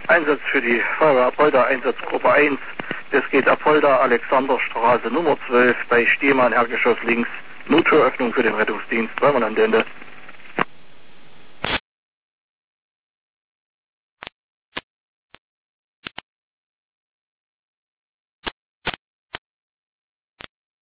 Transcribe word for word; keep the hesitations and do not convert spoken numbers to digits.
Einsatz für die Feuerwehr Apolda, Einsatzgruppe eins. Es geht Apolda, Alexanderstraße Nummer zwölf bei Stehmann, Erdgeschoss links. Nottüröffnung für den Rettungsdienst, Treumann-Antenne.